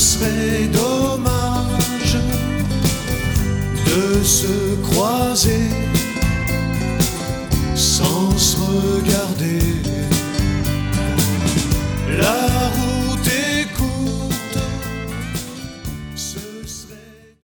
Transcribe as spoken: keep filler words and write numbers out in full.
serait dommage de se croiser sans se regarder. La route